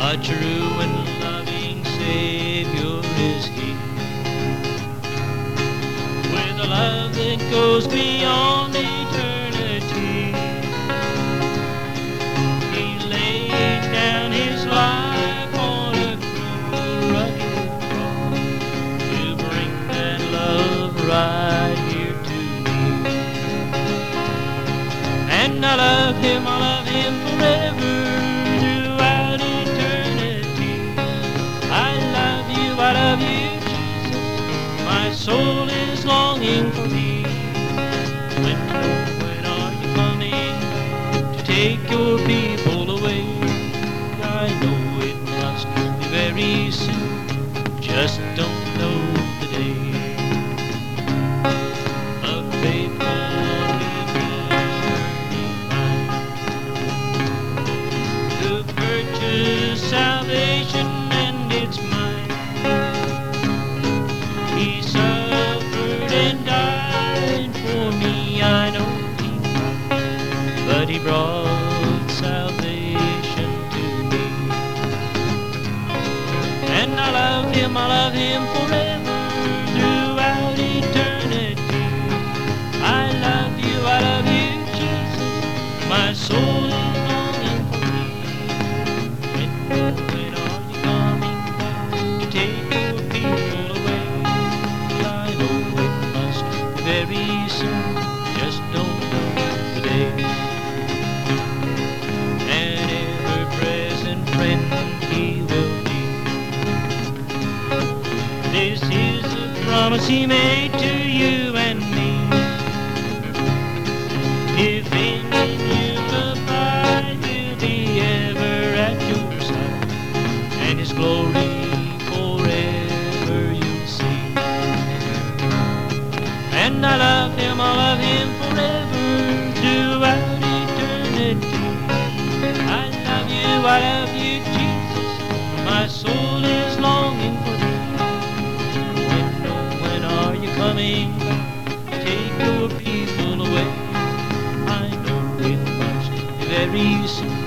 A true and loving Savior is He, with a love that goes beyond eternity. He laid down His life on a cruel, rugged cross to bring that love right here to me. And I love Him forever, throughout eternity. I love you, Jesus. My soul is longing for Thee. When are you coming to take your people away? I know it must be very soon, just don't know the day. A faithful returning mine to purchase salvation, and it's mine. He suffered and died for me, I know He cried, but He brought salvation to me. And I love Him forever, throughout eternity. I love you, Jesus. My soul is longing for Thee. When are you coming back to take your people away? I know it must be very soon, just don't know the day. An ever-present friend He will be. This is the promise He made to you and me. If in you abide, He'll be ever at your side, and His glory forever you'll see. And I love Him forever, throughout eternity. I love you, Jesus. My soul is longing for Thee. When are you coming back to take your people away? I know it must be very soon,